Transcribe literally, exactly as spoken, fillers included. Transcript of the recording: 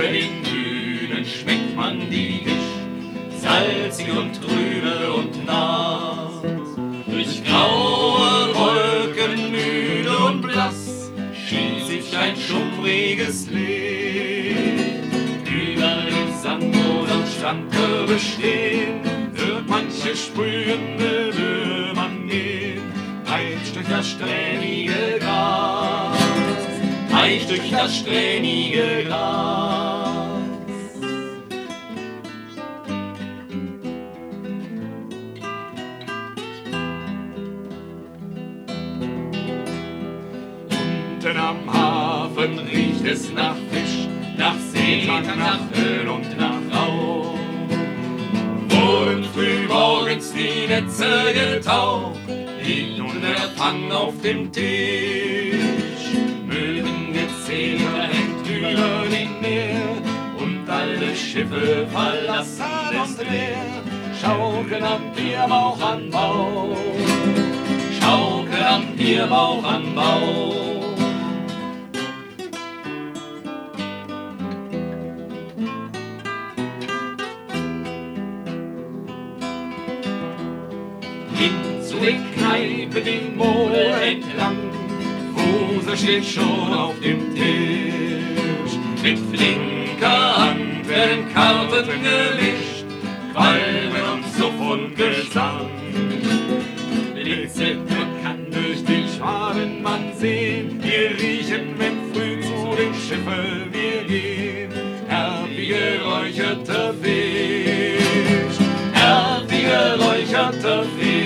den Dünen schmeckt man die Gischt, salzig und trübe und nass. Durch graue Wolken müde und blass schießt sich ein schummriges Licht. Über den Sand oder Strandkörbe stehen, hört manche sprühende Würmer gehen, peitscht durch das strähnige Gras, peitscht durch das strähnige Gras. Unten am Hafen riecht es nach Fisch, nach Seetang, nach Öl und nach Rauch. Wurden früh morgens die Netze getaucht, liegt nun der Fang auf dem Tisch. Möwen gezählt hängt über dem Meer und alle Schiffe verlassen das Meer. Schaukeln am Bierbauch an Bauch, schaukeln am Bierbauch an Bauch. Hin zu den Kneipen, den Mole entlang, Rose steht schon auf dem Tisch. Mit flinker Hand werden Karten gemischt, Qualmen und Suff und Gesang. Blitzend kann durch die Schwaden man sehen, wir riechen, wenn früh zu dem Schiffe wir gehen. Herb wie geräucherter Fisch, herb wie geräucherter Fisch.